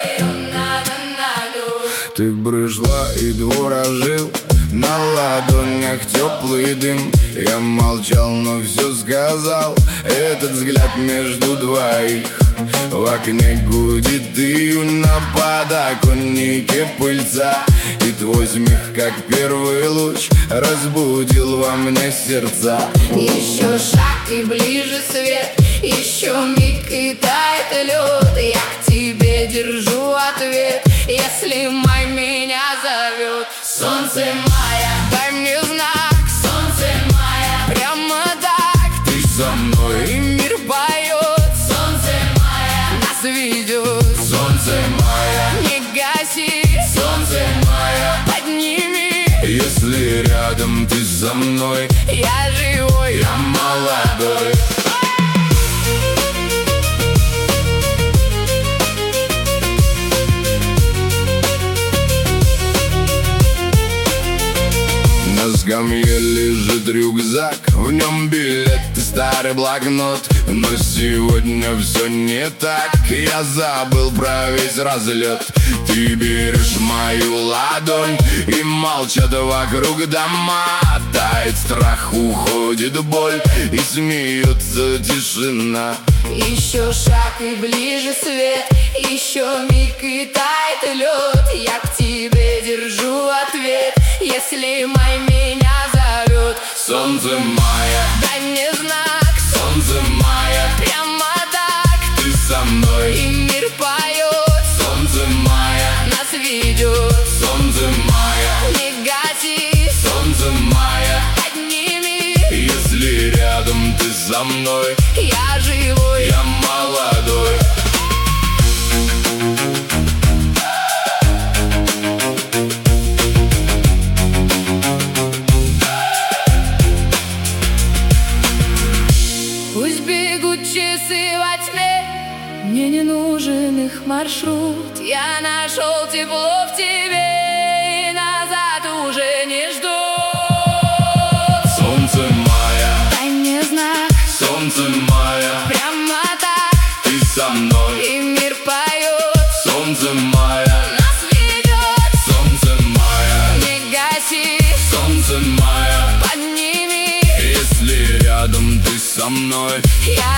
Ты брызжла и двор ожил, на ладонях теплый дым. Я молчал, но все сказал. Этот взгляд между двоих. В окне гудит июнь, на подоконнике пыльца. И твой смех, как первый луч, разбудил во мне сердца. Еще шаг и ближе свет, еще миг и тает лед. Я к тебе держу ответ, если май меня зовет. Солнце мая, дай мне знак. Солнце мая, прямо так. Ты со мной, И мир поет. Солнце мая, нас ведет. солнце мая, Не гаси, солнце мая. подними. Если рядом ты со мной, Я живой, я молодой. На скамье лежит рюкзак, в нем билет и старый блокнот. Но сегодня все не так, я забыл про весь разлет. Ты берешь мою ладонь, и молчат вокруг дома. Тает страх, уходит боль, и смеется тишина. еще шаг и ближе свет, еще миг и тает лед. Я к тебе держу ответ, если май меня зовет. Солнце мая, Дай мне знак, солнце мая, прямо так. ты со мной. И мир поет, Солнце мая, нас ведет. солнце мая, Не гаси, солнце мая. подними. Если рядом ты со мной, Я живой, я молодой. пусть бегут часы во тьме, мне не нужен их маршрут. Я нашел тепло в тебе, и назад уже не жду. Солнце мая, Дай мне знак, солнце мая, прямо так. ты со мной. И мир поет, Солнце мая, нас ведет. солнце мая, Не гаси, солнце мая. подними. Если рядом ты со мной, Я